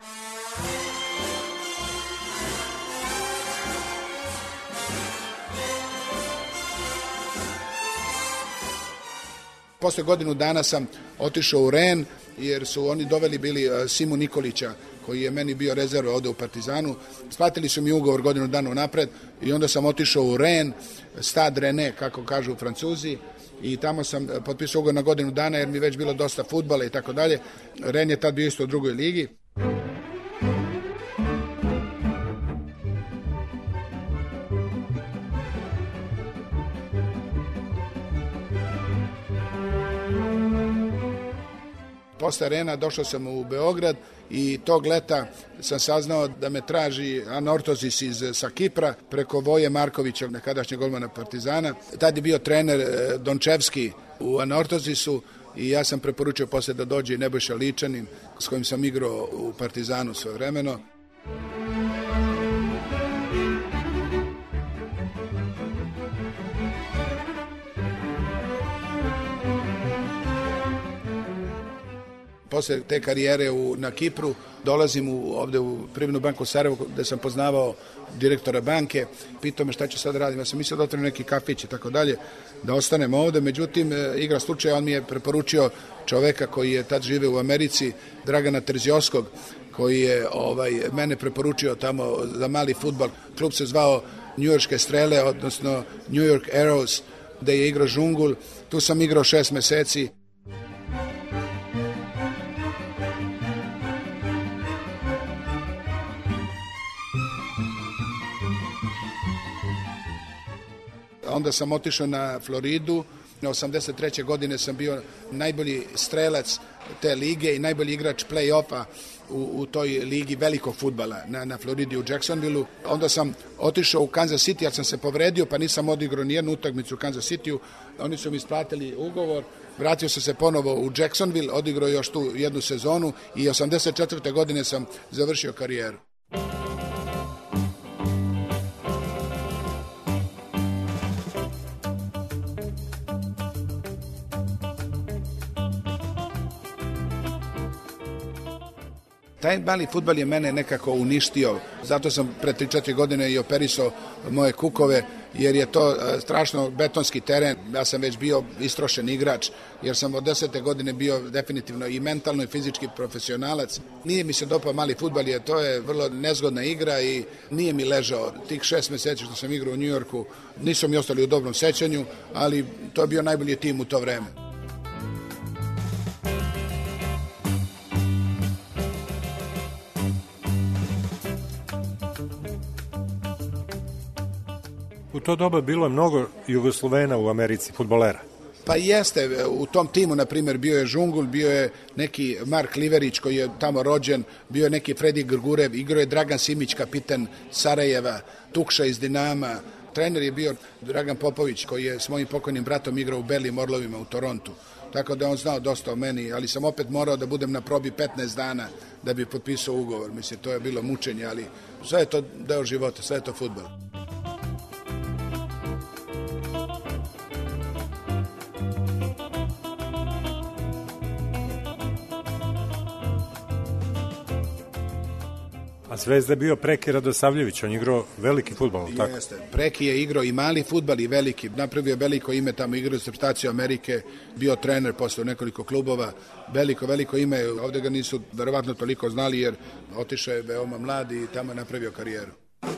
Posle godinu dana sam otišao u Ren, jer su oni doveli bili Simu Nikolića, koji je meni bio rezerva ovde u Partizanu. Splatili su mi ugovor godinu dana napred i onda sam otišao u Ren, Stade Rennais, kako kažu Francuzi, i tamo sam potpisao ugovor na godinu dana jer mi već bilo dosta fudbala i tako dalje. Ren je tad bio isto u drugoj ligi. Posle Rena došao sam u Beograd i tog leta sam saznao da me traži Anortozis sa Kipra preko Voje Markovića, nekadašnjeg golmana Partizana. Tad je bio trener Dončevski u Anortozisu i ja sam preporučio posle da dođe i Nebojša Ličanin s kojim sam igrao u Partizanu svojevremeno. Posle te karijere na Kipru dolazim ovde u Privrednu banku Sarajevo gde sam poznavao direktora banke. Pitao me šta ću sad radim. Ja sam mislio da otvorim neki kafić i tako dalje, da ostanem ovde. Međutim, igra slučaja, on mi je preporučio čoveka koji je tad žive u Americi, Dragana Terzijovskog, koji je mene preporučio tamo za mali fudbal. Klub se zvao Njujorške strele, odnosno New York Arrows, gde je igrao Žungul. Tu sam igrao 6 meseci. Onda sam otišao na Floridu. Na 83. godine sam bio najbolji strelac te lige i najbolji igrač play-offa u toj ligi velikog fudbala na Floridi u Jacksonvilleu. Onda sam otišao u Kansas City, jer sam se povredio, pa nisam odigrao nijednu utakmicu u Kansas Cityu. Oni su mi isplatili ugovor. Vratio sam se ponovo u Jacksonville, odigrao još tu jednu sezonu i 84. godine sam završio karijeru. Taj mali fudbal je mene nekako uništio, zato sam pre 3-4 godine i operisao moje kukove, jer je to strašno betonski teren. Ja sam već bio istrošen igrač, jer sam od 10. godine bio definitivno i mentalno i fizički profesionalac. Nije mi se dopao mali fudbal, jer to je vrlo nezgodna igra i nije mi ležao. Tih 6 meseci što sam igrao u Njujorku, nisu mi ostali u dobrom sećanju, ali to je bio najbolji tim u to vreme. U to doba bilo je mnogo Jugoslovena u Americi, fudbalera. Pa jeste, u tom timu, na primjer, bio je Žungul, bio je neki Mark Liverić koji je tamo rođen, bio je neki Fredi Grgurev, igrao je Dragan Simić, kapitan Sarajeva, Tukša iz Dinama, trener je bio Dragan Popović koji je s mojim pokojnim bratom igrao u Belim Orlovima u Torontu. Tako da on znao dosta o meni, ali sam opet morao da budem na probi 15 dana da bi potpisao ugovor. Mislim, to je bilo mučenje, ali sve je to deo života, sve je to fudbal. A Zvezda je bio Preki Radosavljević, on je igrao veliki fudbal, tako? Jeste. Preki je igrao i mali fudbal i veliki, napravio je veliko ime tamo, igrao s reprezentacijom Amerike, bio trener posle nekoliko klubova, veliko ime, ovde ga nisu verovatno toliko znali jer otišao je veoma mlad i tamo je napravio karijeru.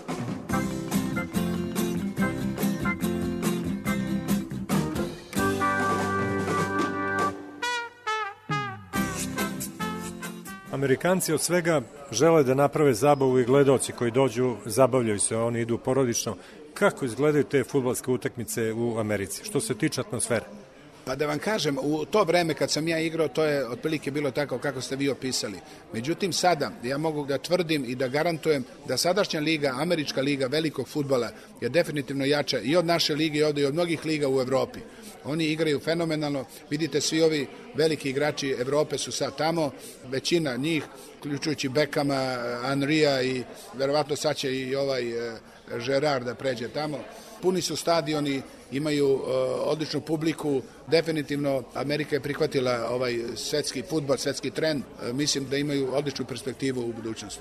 Amerikanci od svega žele da naprave zabavu i gledaoci koji dođu, zabavljaju se, oni idu porodično. Kako izgledaju te fudbalske utakmice u Americi, što se tiče atmosfere? Pa da vam kažem, u to vreme kad sam ja igrao, to je otprilike bilo tako kako ste vi opisali. Međutim, sada ja mogu da tvrdim i da garantujem da sadašnja liga, američka liga velikog fudbala je definitivno jača i od naše lige i od mnogih liga u Evropi. Oni igraju fenomenalno, vidite svi ovi veliki igrači Evrope su sad tamo, većina njih, uključujući Beckhama, Henrya i verovatno sad će i ovaj Gerard da pređe tamo. Puni su stadioni, imaju odličnu publiku, definitivno Amerika je prihvatila ovaj svetski fudbal, svetski trend, mislim da imaju odličnu perspektivu u budućnosti.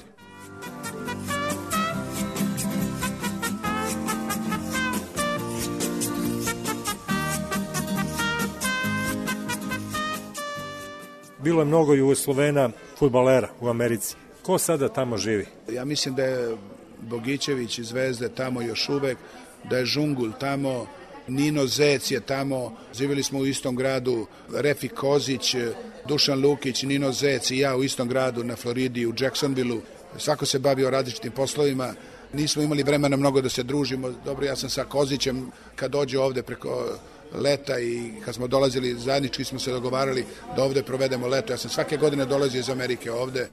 Bilo je mnogo Jugoslovena fudbalera u Americi. Ko sada tamo živi? Ja mislim da je Bogićević iz Zvezde tamo još uvek, da je Žungul tamo, Nino Zec je tamo, živjeli smo u istom gradu, Refik Kozić, Dušan Lukić, Nino Zec i ja u istom gradu na Floridi, u Jacksonvilleu. Svako se bavio različitim poslovima, nismo imali vremena mnogo da se družimo. Dobro, ja sam sa Kozićem, kad dođe ovde preko leta i kad smo dolazili zajednički smo se dogovarali da ovde provedemo leto. Ja sam svake godine dolazio iz Amerike ovde.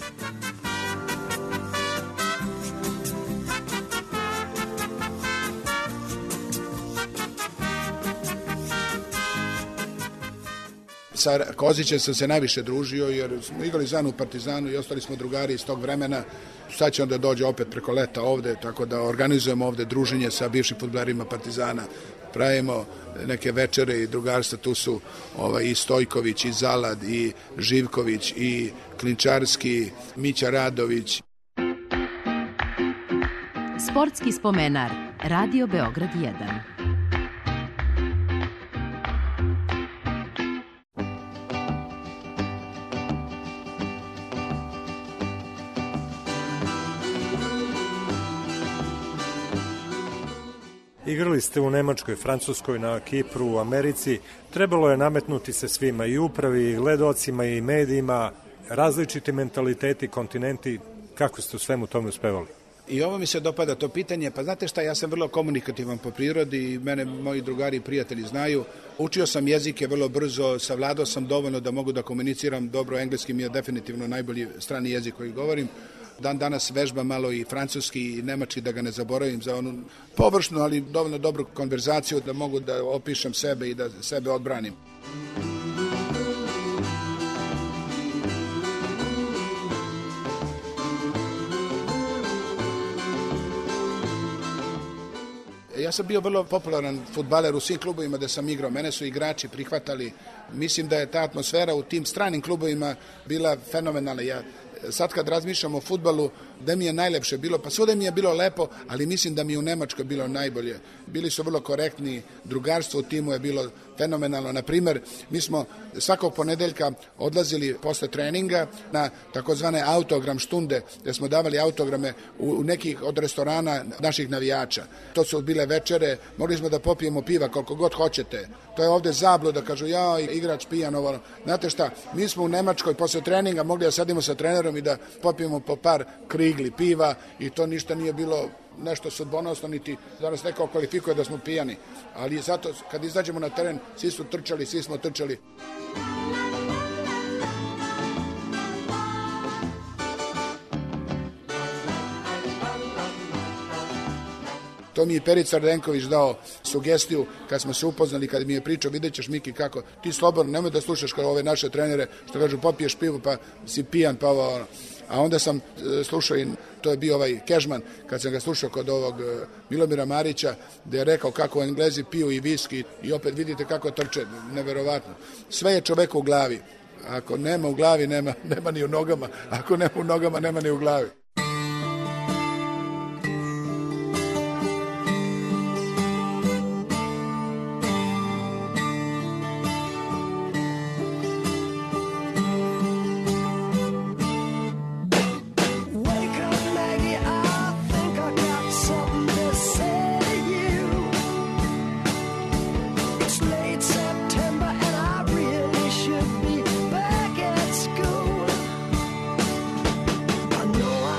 Sa Kozićem sam se najviše družio jer smo igrali zajedno u Partizanu i ostali smo drugari iz tog vremena. Sad će onda dođe opet preko leta ovde, tako da organizujemo ovde druženje sa bivšim fudbalerima Partizana. Pravimo neke večere i drugarstva, tu su i Stojković, i Zalad, i Živković, i Klinčarski, Mića Radović. Sportski spomenar, Radio Beograd 1. Igrali ste u Nemačkoj, Francuskoj, na Kipru, u Americi. Trebalo je nametnuti se svima, i upravi, i gledocima, i medijima, različiti mentaliteti, kontinenti. Kako ste u svemu tome uspevali? I ovo mi se dopada to pitanje, pa znate šta, ja sam vrlo komunikativan po prirodi i mene moji drugari i prijatelji znaju. Učio sam jezike vrlo brzo, savladao sam dovoljno da mogu da komuniciram dobro, engleski mi je definitivno najbolji strani jezik koji govorim. Danas vežbam malo i francuski i nemački, da ga ne zaboravim, za onu površnu, ali dovoljno dobru konverzaciju da mogu da opišem sebe i da sebe odbranim. Ja sam bio vrlo popularan fudbaler u svim klubovima da sam igrao. Mene su igrači prihvatali. Mislim da je ta atmosfera u tim stranim klubovima bila fenomenalna. sad kad razmišljam o fudbalu, da mi je najlepše bilo, pa svuda mi je bilo lepo, ali mislim da mi je u Nemačkoj bilo najbolje. Bili su vrlo korektni, drugarstvo u timu je bilo fenomenalno. Na primer, mi smo svakog ponedeljka odlazili posle treninga na takozvane autogram štunde, gde smo davali autograme u nekih od restorana naših navijača. To su bile večere, mogli smo da popijemo piva koliko god hoćete. To je ovde zabluda, kažu ja, igrač pijan, ovo. Znate šta, mi smo u Nemačkoj posle treninga mogli da sedimo sa trenerom i da popijemo po par krigli piva i to ništa nije bilo nešto sudbonosno, niti da nas neko kvalifikuje da smo pijani. Ali zato kad izađemo na teren, svi su trčali, svi smo trčali. To mi je Perica Radenković dao sugestiju kad smo se upoznali, kad mi je pričao, vidjet ćeš Miki kako, ti slobodno, nemoj da slušaš kao ove naše trenere, što kažu popiješ pivo pa si pijan, pa ovo. A onda sam slušao, i to je bio ovaj Kežman, kad sam ga slušao kod ovog Milomira Marića, gde je rekao kako Englezi piju i viski i opet vidite kako trče, neverovatno. Sve je čoveku u glavi. Ako nema u glavi, nema ni u nogama. Ako nema u nogama, nema ni u glavi. I know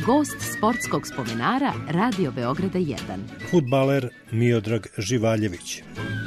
Gost sportskog spomenara Radio Beograda 1. Fudbaler Miodrag Živaljević.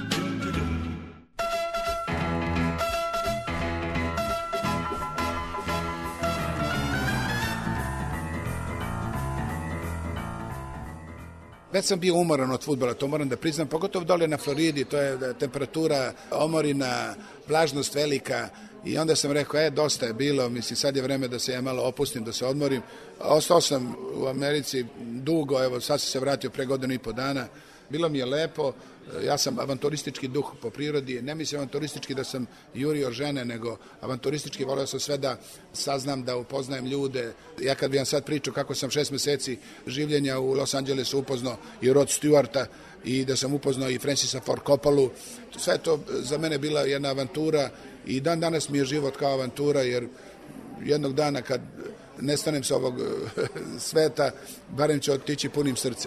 Već sam bio umoran od fudbala, to moram da priznam, pogotovo dole na Floridi, to je temperatura omorina, vlažnost velika i onda sam rekao, dosta je bilo, mislim sad je vreme da se ja malo opustim, da se odmorim. Ostao sam u Americi dugo, evo sad sam se vratio pre 1.5 godina, bilo mi je lepo, ja sam avanturistički duh po prirodi, ne mislim avanturistički da sam jurio žene, nego avanturistički voleo sam sve da saznam, da upoznajem ljude. Ja kad bi vam sad pričao kako sam 6 meseci življenja u Los Angelesu upoznao i Rod Stewarta i da sam upoznao i Francisa Ford Coppolu, sve to za mene bila jedna avantura i dan danas mi je život kao avantura, jer jednog dana kad nestanem sa ovog sveta, barem ću otići punim srcem.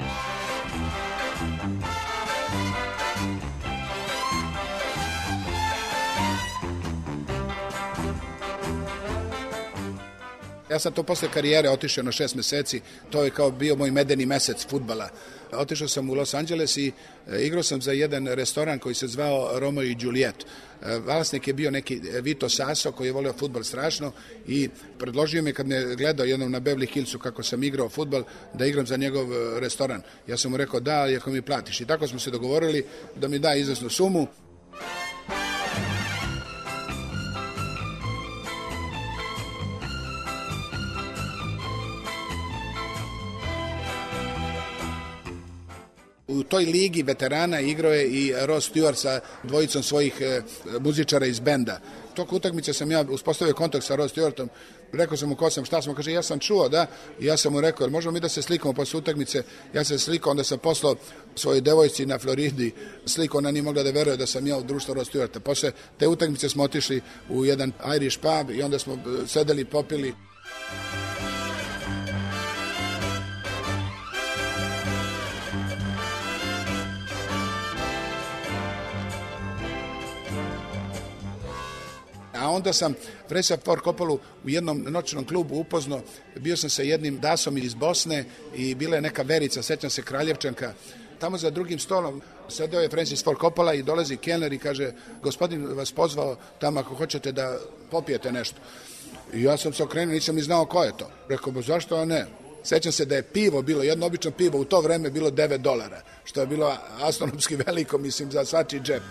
Ja sam to posle karijere otišao na 6 meseci, to je kao bio moj medeni mesec fudbala. Otišao sam u Los Angeles i igrao sam za jedan restoran koji se zvao Romeo i Juliet. Vlasnik je bio neki Vito Sasso koji je volio fudbal strašno i predložio mi kad me gledao jednom na Beverly Hillsu kako sam igrao fudbal da igram za njegov restoran. Ja sam mu rekao da, ali ako mi platiš. I tako smo se dogovorili da mi da izvesnu sumu. U toj ligi veterana igrao je i Rod Stewart sa dvojicom svojih muzičara iz benda. Tog utakmice sam ja uspostavio kontakt sa Rod Stewartom, rekao sam mu ko sam, šta smo, kaže ja sam čuo, da, i ja sam mu rekao, jer možemo mi da se slikamo posle utakmice, ja sam se slikao, onda sam poslao svojoj devojci na Floridi sliku, ona nije mogla da veruje da sam ja u društvu Rod Stewarta. Posle te utakmice smo otišli u jedan Irish pub i onda smo sedeli, popili. A onda sam Francisa Ford Coppolu u jednom noćnom klubu upoznao, bio sam sa jednim dasom iz Bosne i bila je neka Verica, sećam se, Kraljevčanka. Tamo za drugim stolom sedeo je Francis Ford Coppola i dolazi kelner i kaže, gospodin vas pozvao tamo ako hoćete da popijete nešto. I ja sam se okrenuo, nisam ni znao ko je to. Rekao, zašto ne? Sećam se da je pivo bilo, jedno obično pivo u to vreme bilo $9, što je bilo astronomski veliko, mislim, za svačiji džep.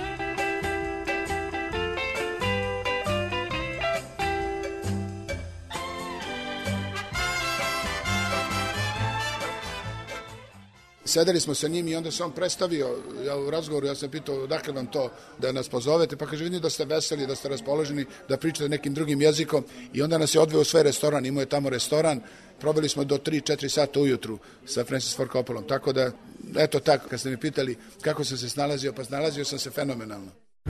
Sedeli smo sa njim i onda se on predstavio, ja u razgovoru, ja sam pitao odakle vam to da nas pozovete, pa kaže, vidim da ste veseli, da ste raspoloženi, da pričate nekim drugim jezikom i onda nas je odveo u svoj restoran, imao je tamo restoran, probali smo do 3-4 sata ujutru sa Francis Ford Coppolom, tako da, eto tako, kad ste mi pitali kako sam se snalazio, pa snalazio sam se fenomenalno.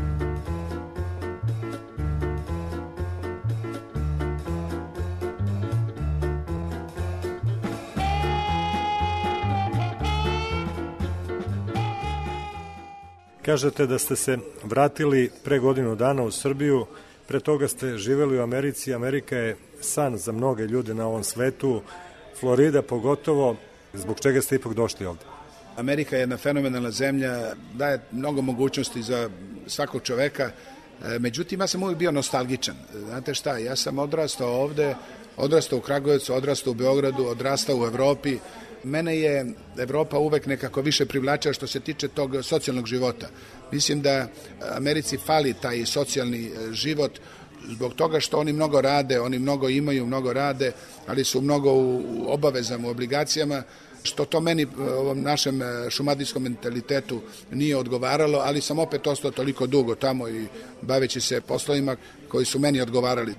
Kažete da ste se vratili pre 1 godinu u Srbiju, pre toga ste živeli u Americi, Amerika je san za mnoge ljude na ovom svetu, Florida pogotovo, zbog čega ste ipak došli ovde? Amerika je jedna fenomenalna zemlja, daje mnogo mogućnosti za svakog čoveka, međutim ja sam uvijek bio nostalgičan. Znate šta, ja sam odrastao ovde, odrastao u Kragujevcu, odrastao u Beogradu, odrastao u Evropi. Mene je Evropa uvek nekako više privlačila što se tiče tog socijalnog života. Mislim da Americi fali taj socijalni život zbog toga što oni mnogo rade, oni mnogo imaju, mnogo rade, ali su mnogo u obavezama, u obligacijama, što to meni, ovom našem šumadijskom mentalitetu nije odgovaralo, ali sam opet ostao toliko dugo tamo i baveći se poslovima koji su meni odgovarali.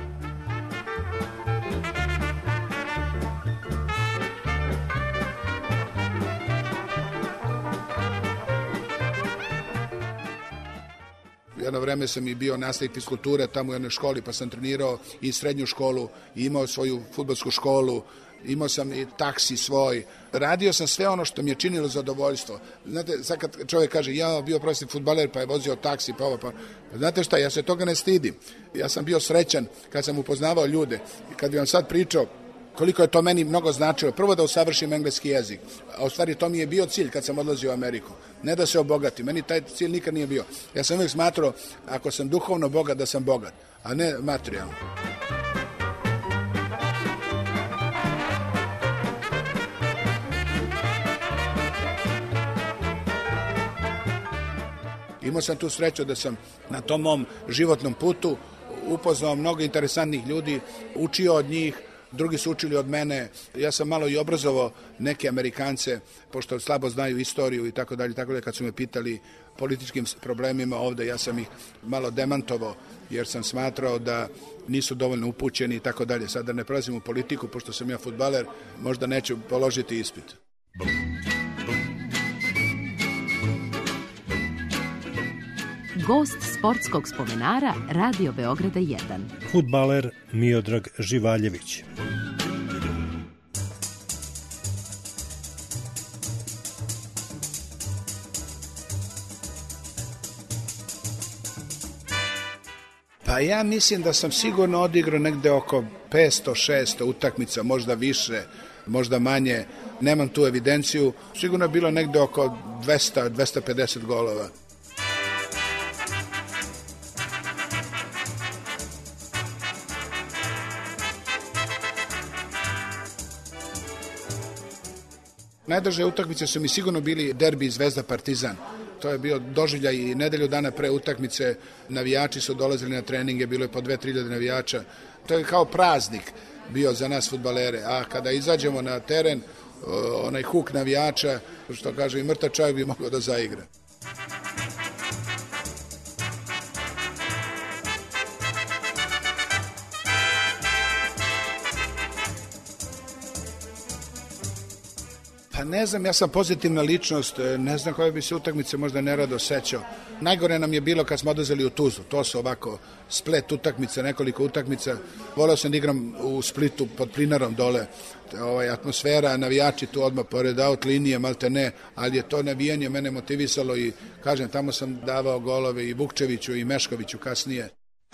Jedno vreme sam i bio nastavnik fizkulture tamo u jednoj školi, pa sam trenirao i srednju školu, i imao svoju fudbalsku školu, imao sam i taksi svoj. Radio sam sve ono što mi je činilo zadovoljstvo. Znate, sad kad čovjek kaže, ja bio profesionalni fudbaler, pa je vozio taksi, pa ovo, pa znate šta, ja se toga ne stidim. Ja sam bio srećan kad sam upoznavao ljude. I kad bi vam sad pričao koliko je to meni mnogo značilo. Prvo da usavršim engleski jezik, a u stvari to mi je bio cilj kad sam odlazio u Ameriku. Ne da se obogati, meni taj cilj nikad nije bio. Ja sam uvijek smatrao, ako sam duhovno bogat, da sam bogat, a ne materijalno. Imao sam tu sreću da sam na tom mom životnom putu upoznao mnogo interesantnih ljudi, učio od njih, drugi su učili od mene. Ja sam malo i obrazovao neke Amerikance, pošto slabo znaju istoriju i tako dalje. Kad su me pitali političkim problemima ovde, ja sam ih malo demantovao, jer sam smatrao da nisu dovoljno upućeni i tako dalje. Sada ne prelazim u politiku, pošto sam ja fudbaler, možda neću položiti ispit. Gost sportskog spomenara Radio Beograda 1. Fudbaler Miodrag Živaljević. Pa ja mislim da sam sigurno odigrao negde oko 500-600 utakmica, možda više, možda manje. Nemam tu evidenciju. Sigurno je bilo negde oko 200-250 golova. Najdraže utakmice su mi sigurno bili derbi Zvezda Partizan. To je bio doživljaj i nedelju dana pre utakmice. Navijači su dolazili na treninge, bilo je po 2-3 navijača. To je kao praznik bio za nas fudbalere. A kada izađemo na teren, onaj huk navijača, što kaže i mrtav čovjek bi mogao da zaigra. Pa ne znam, ja sam pozitivna ličnost, ne znam koje bi se utakmice možda nerado sećao. Najgore nam je bilo kad smo odlazili u Tuzlu, to su ovako splet utakmica, nekoliko utakmica. Voleo sam da igram u Splitu pod Plinarom dole, atmosfera, navijači tu odmah pored out linije, malte ne, ali je to navijanje mene motivisalo i kažem, tamo sam davao golove i Vukčeviću i Meškoviću kasnije.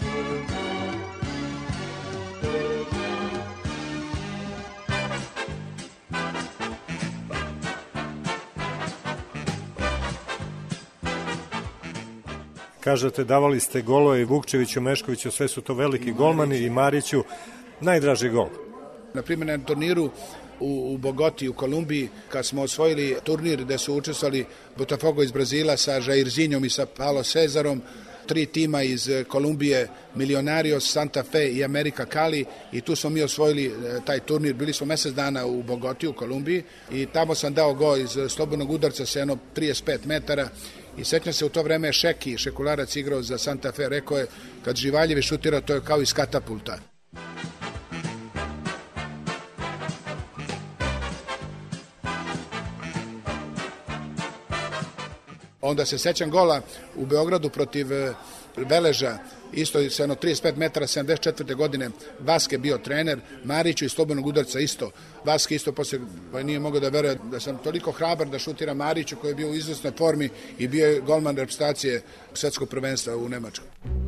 Kažete, davali ste golove i Vukčeviću, Meškoviću, sve su to veliki golmani i Mariću. Najdraži gol? Na primjer, na turniru u Bogoti, u Kolumbiji, kad smo osvojili turnir gde su učestvovali Botafogo iz Brazila sa Jairzinhom i sa Paulo Cezarom, 3 tima iz Kolumbije, Millonarios, Santa Fe i America Cali, i tu smo mi osvojili taj turnir. Bili smo mesec dana u Bogoti, u Kolumbiji, i tamo sam dao gol iz slobodnog udarca sa jedno 35 metara. I sećam se, u to vreme Šeki, Šekularac, igrao za Santa Fe, rekao je, kad Živaljević šutira, to je kao iz katapulta. Onda se sećam gola u Beogradu protiv Veleža, isto sa jedno 35 metara, 74. godine. Vaske bio trener, Mariću iz slobodnog udarca isto. Vaske isto posle nije mogao da veruje da sam toliko hrabar da šutira Mariću, koji je bio u izvrsnoj formi i bio je golman reprezentacije svetskog prvenstva u Nemačkoj.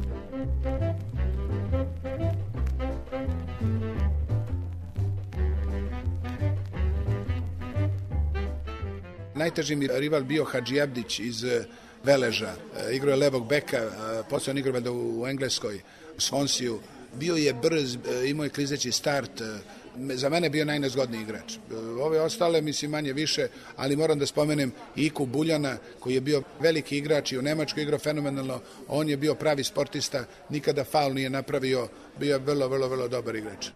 Najteži mi rival bio Hadžiabdić iz Veleža. Igrao je levog beka, posle on igrao u Engleskoj, u Svonsiju. Bio je brz, imao je klizeći start. Za mene bio najnezgodniji igrač. Ove ostale, mislim, manje više, ali moram da spomenem Iku Buljana, koji je bio veliki igrač i u Nemačkoj igrao fenomenalno. On je bio pravi sportista, nikada faul nije napravio, bio je vrlo dobar igrač.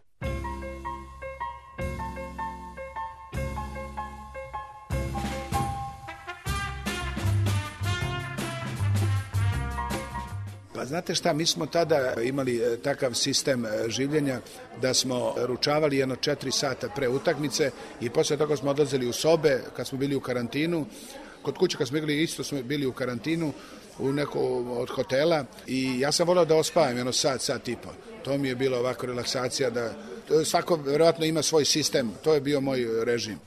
Pa znate šta, mi smo tada imali takav sistem življenja da smo ručavali jedno 4 sata pre utakmice i posle toga smo odlazili u sobe kad smo bili u karantinu. Kod kuće kad smo bili, isto smo bili u karantinu u neko od hotela, i ja sam voleo da ospavam jedno sat i po. To mi je bilo ovako relaksacija, da svako verovatno ima svoj sistem, to je bio moj režim.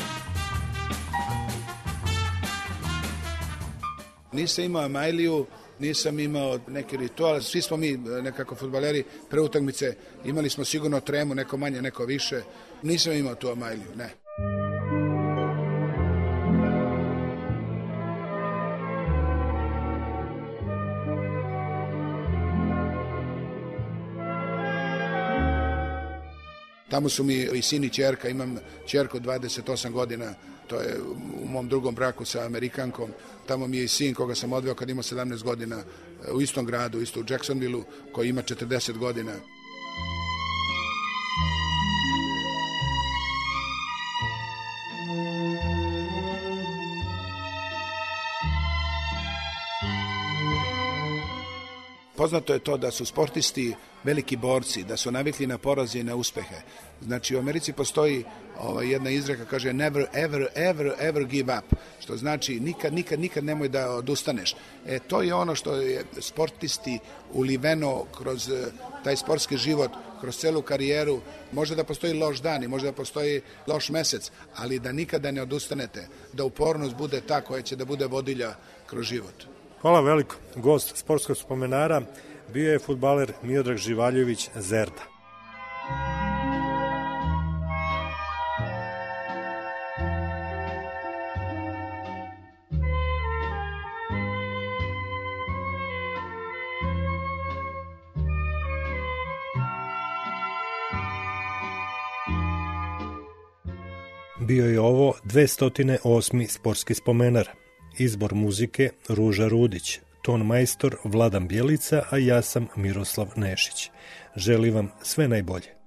Nisam imao Amajliju, Nisam imao neki ritual, svi smo mi nekako fudbaleri pre utakmice, imali smo sigurno tremu, neko manje, neko više. Nisam imao tu amajliju, ne. Tamo su mi i sin i ćerka, imam ćerku 28 godina, to je u mom drugom braku sa Amerikankom. Tamo mi je i sin koga sam odveo kad ima 17 godina u istom gradu, isto u Jacksonvilleu, koji ima 40 godina. Poznato je to da su sportisti veliki borci, da su navikli na poraze i na uspehe. Znači u Americi postoji jedna izreka, kaže never, ever, ever, ever give up, što znači nikad nemoj da odustaneš. To je ono što je sportisti uliveno kroz taj sportski život, kroz celu karijeru. Može da postoji loš dan i može da postoji loš mesec, ali da nikada ne odustanete, da upornost bude ta koja će da bude vodilja kroz život. Hvala veliko. Gost sportskog spomenara bio je fudbaler Miodrag Živaljević Zerda. Bio je ovo 208. sportski spomenar. Izbor muzike Ruža Rudić, ton majstor Vladan Bjelica, a ja sam Miroslav Nešić. Želim vam sve najbolje.